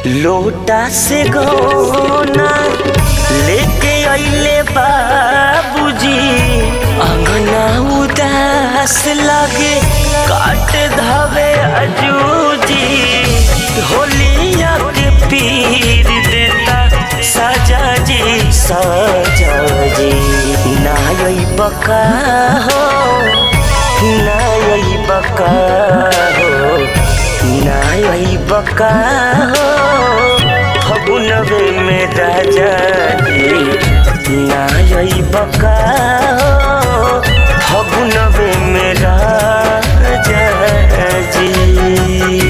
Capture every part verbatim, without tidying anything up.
लोटा से गौना लेके अइले बाबूजी, अंगना उदास लगे काट धावे अजूजी। होलिया के पीर देता सजा जी सजा जी, नाई बका हो नाई बका हो नाई बका हो, फगुनवे में राजा जी नाई बका हो, फगुनवे में राजा जी।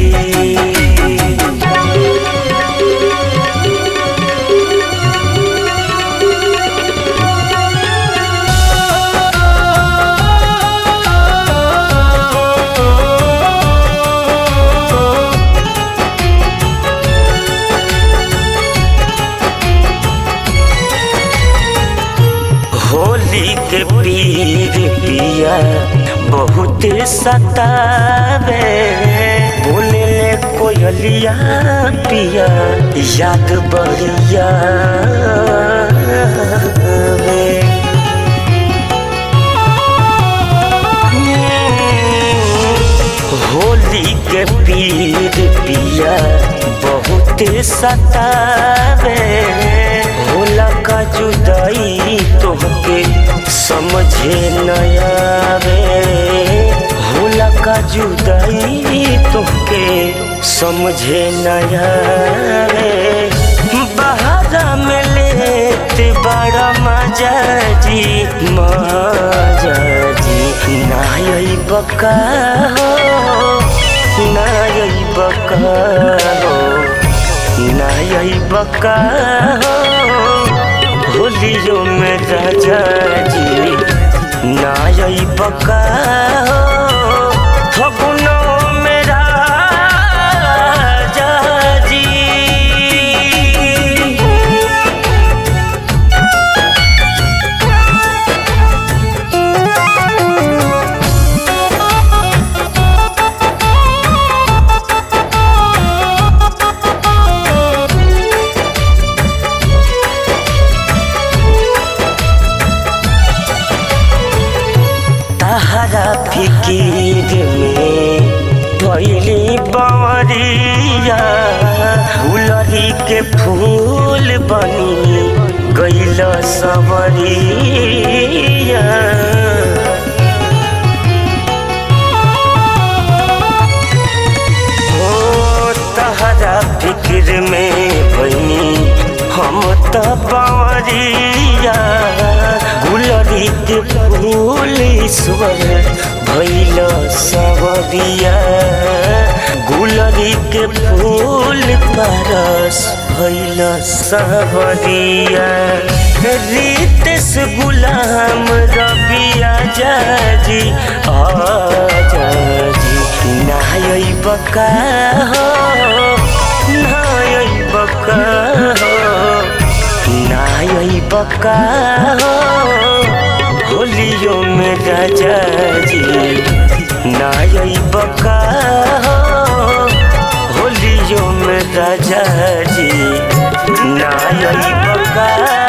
होली के पीर पिया बहुत सतावे, बोले ले कोयलिया पिया याद बढ़िया वे। होली के पीर पिया बहुत सतावे, होला का जुदाई तोहके समझे न आवे, होला का जुदाई तोहके समझे न आवे। बहारा में लेते बड़ा मजा जी मजा जी, नाई बका हो नाई बका हो नाई बका हो, होलियों में राजा जी नाई बका हो, फगुनों में राजा जी। तहरा फिकीर में भइली बवरिया, फुलरी के फूल बनी गइल सवरिया। ओ तहरा फिक्र में भइनी हम त बवरिया, गुलरी के फूल ईश्वर भइल सवरिया। गुलरी के फूल परस भइल सवरिया। रीतेश गुलाम रवि आजा जी आजा जी, नाई बका हो नाई बका हो नाई बका हो, होलियों में राजा जी नाई बका हो, होलियों में राजा जी नाई बका।